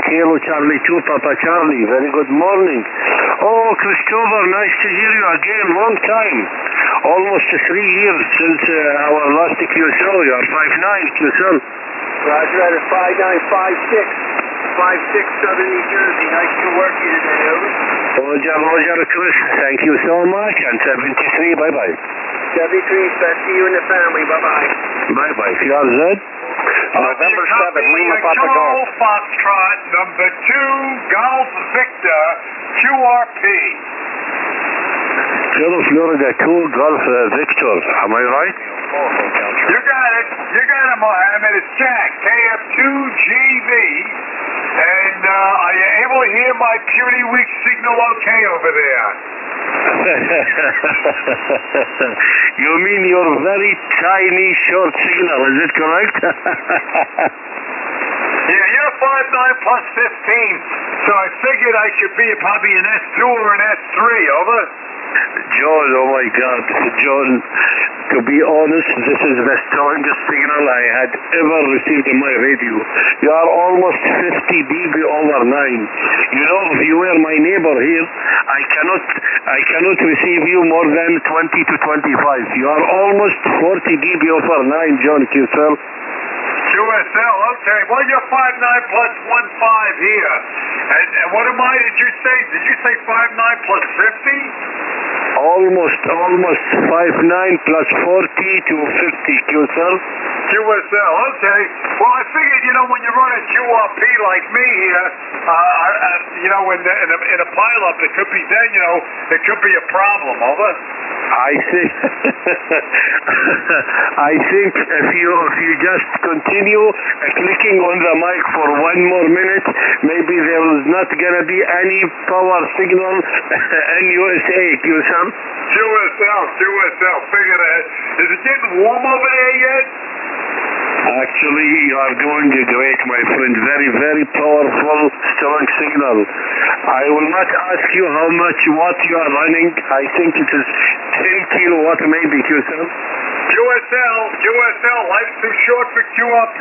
Kilo Charlie 2, Papa Charlie. Very good morning. Oh, Christopher, nice to hear you again. Long time. Almost 3 years since our last QSL. You are 5'9", QSL. Roger, that is 5956. 56, Southern New Jersey. Nice to work you today, over. Roger, Chris. Thank you so much. And 73, bye-bye. 73, best to you and the family. Bye-bye. Bye-bye. QRZ. November 7, Lima Papa Golf. Foxtrot, number 2, Golf Victor, QRP. Kilo Florida 2, Golf Victor. Am I right? You got it, Mohammed. It's Jack, KF2GV. And are you able to hear my puny weak signal okay over there? You mean your very tiny short signal, is it correct? Yeah, you're 5'9" plus 15, so I figured I should be probably an S2 or an S3, over? John, oh my God, John, to be honest, this is the strongest signal I had ever received in my radio. You are almost 50 dB over 9. You know, if you were my neighbor here, I cannot receive you more than 20 to 25. You are almost 40 dB over 9, John QSL. QSL, okay. Well, you're 5'9" plus 1.5 here. And what am I, did you say? Did you say 5'9" plus 50? Almost 5'9" plus 40 to 50, QSL. QSL, okay. Well, I figured, when you run a QRP like me here, in a pileup, it could be then, it could be a problem, over? I think if you just continue clicking on the mic for 1 more minute, maybe there is not gonna be any power signal in USA, QSL. QSL, figure that. Is it getting warm over there yet? Actually, you are doing great, my friend. Very, very powerful, strong signal. I will not ask you how much watt you are running. I think it is 10 kilowatt maybe, QSL. QSL, life's too short for QRP.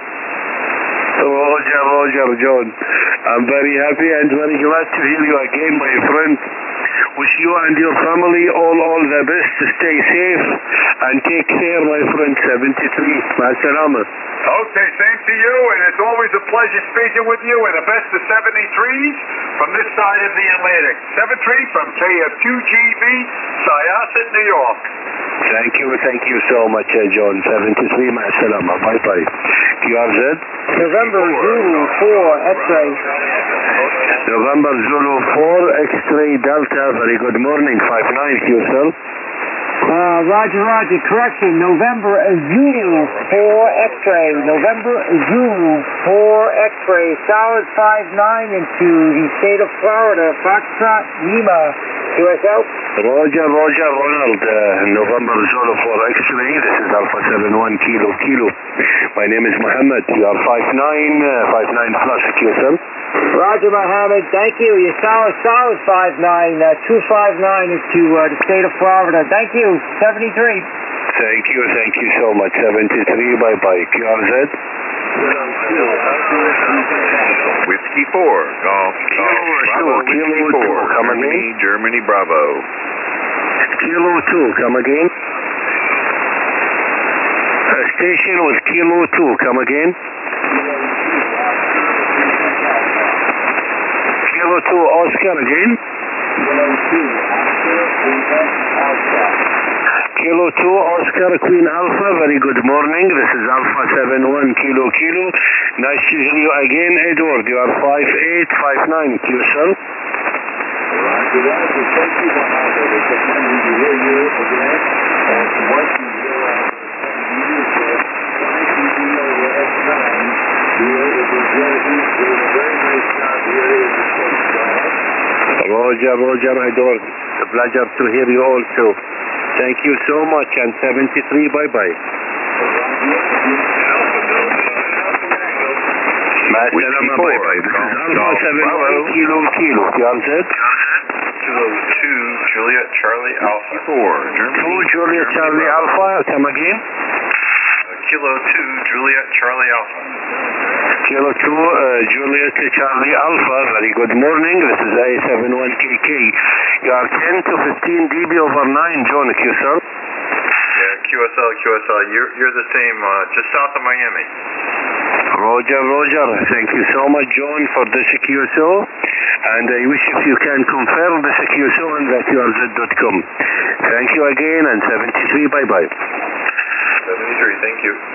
Roger, John. I'm very happy and very glad to hear you again, my friend. Wish you and your family all the best. Stay safe and take care, my friend. 73. Ma'as-salama. Okay, same to you, and it's always a pleasure speaking with you, and the best of 73s from this side of the Atlantic. 73 from KF2GV, Syosset, New York. Thank you so much, John. 73, ma'as-salama. Bye-bye. QRZ? November Zulu 4, X-ray. November Zulu 4, X-ray Delta. Very good morning. 5'9", QSL. Roger. Correction. November Zulu 4 X-ray. November Zulu 4 X-ray. Solid 5'9" into the state of Florida. Foxtrot, Lima, QSL. Roger, Ronald. November Zulu 4 X-ray. This is Alpha 71 Kilo. My name is Mohammed. You are 5'9", 5'9" plus QSL. Roger, Mohammed. Thank you. You're solid 5'9", 259 into the state of Florida. Thank you. 73. Thank you so much. 73, bye-bye. QRZ? Whiskey 4, Golf, Bravo, Whiskey 4, Germany, Bravo. Kilo 2, come again. Station was Kilo 2, come again. Kilo 2, Oscar again. Kilo 2, Oscar, Queen Alpha, very good morning. This is Alpha 71 Kilo. Nice to hear you again, Edward. You are 5'8", 5'9", QSL. Roger, Edward. A pleasure to hear you also. Thank you so much, and 73, bye-bye. Whiskey 4, bye-bye. This is Alpha 71 Kilo. QRZ? Kilo 2, Juliet, Charlie, Alpha 4, Germany. 2, Juliet, Charlie, Alpha. Come again. Kilo 2, Juliet, Charlie, Alpha. Kilo 2, Juliet Charlie Alpha, very good morning. This is A71KK. You are 10 to 15 dB over 9, John QSL. Yeah, QSL. You're the same, just south of Miami. Roger. Thank you so much, John, for this QSO. And I wish if you can confirm this QSO on that URZ.com. Thank you again, and 73, bye-bye. 73, thank you.